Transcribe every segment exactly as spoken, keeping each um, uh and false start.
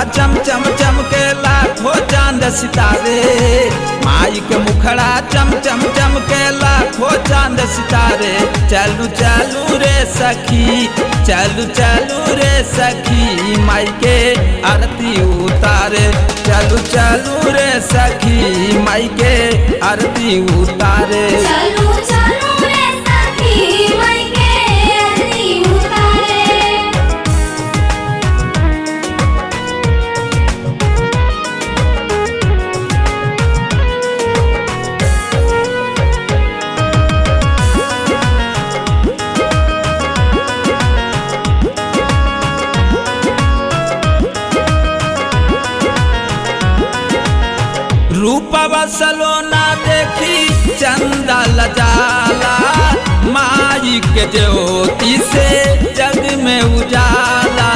चम चम चमके लाखों चांद सितारे, माई के मुखड़ा चम चम चमके लाखों चांद सितारे। चलू चलू रे सखी, चलू चलू रे सखी, माई के आरती उतारे। चलू चलू रे सखी, माई के आरती उतारे। चलू चलू रे सखी, माई के आरती उतारे। रूपवा सलोना देखी चंदा लजाला, माई के ज्योति से जग में उजाला।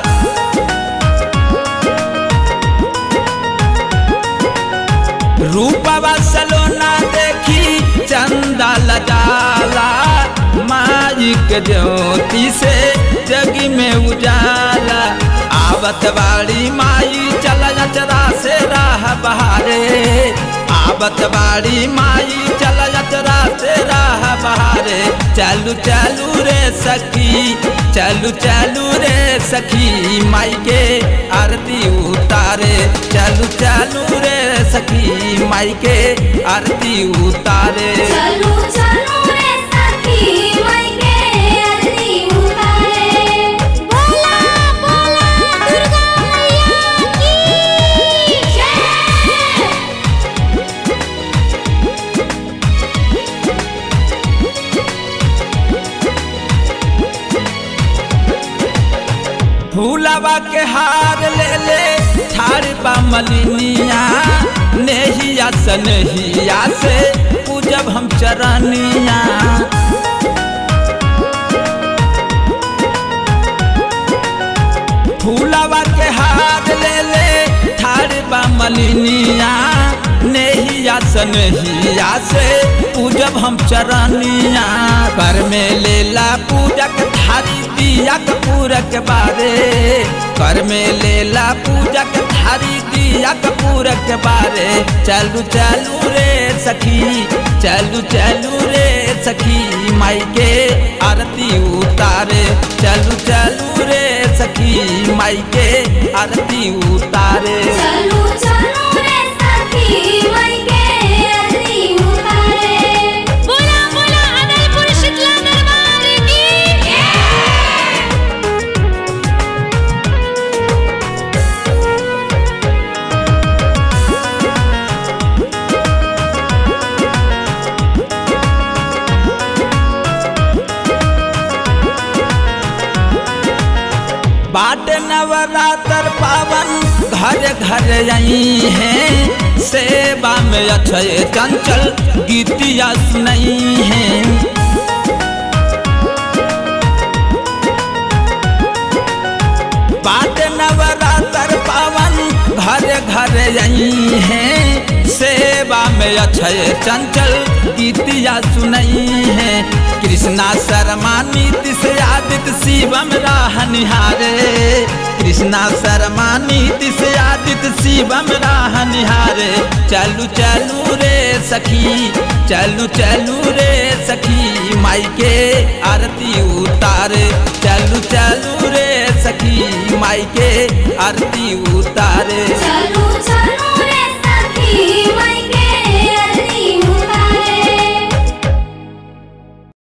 रूपवा सलोना देखी चंदा लजाला, माई के ज्योति से जग में उजाला। आवत बाड़ी माई चला चरा से राह बहारे, आवत बाड़ी माई चला चरा से राह बहारे। चलू चलू रे सखी, चलू चलू रे सखी, माई के आरती उतारे। चलू चलू रे सखी, माई के आरती उतारे। चलू चलू रे सखी, माई के आरती उतारे। बोला बोला दुर्गा मैया की जय। फूलवा के हार ले ले ठाड़ बा मलिनिया, नेहिया सनहिया से पूजब हम चरनिया। फूलवा के हार ले ले ठाड़ बा मलिनिया, नेहिया सनहिया से पूजब हम चरनिया। कर में लेला पूजक थारी दिया कपूर के बारे, कर में लेला पूजक थारी दिया कपूर के बारे। चलू चलू रे सखी, चलू चलू रे सखी, माई के आरती उतारे। चलू चलू रे सखी, माई के आरती उतारे। चलू चलू रे सखी, माई के आरती उतारे। बोला बोला अदलपुर शीतला दरबार की जय। बाट नवरात्र पावन घर घर आई हैं, सेवा में अक्षय चंचल गीतिया सुनाई हैं। बाट नवरात्र पावन घर घर आई हैं, सेवा में अक्षय चंचल गीतिया सुनाई हैं। कृष्णा शर्मा नीतीश आदित्य शिवम राह निहारे, कृष्णा शर्मा नीतीश आदित्य शिवम राह निहारे। चलू चलू रे सखी, चलू चलू रे सखी, माई के आरती उतारे। चलू चलू रे सखी, माई के आरती उतारे।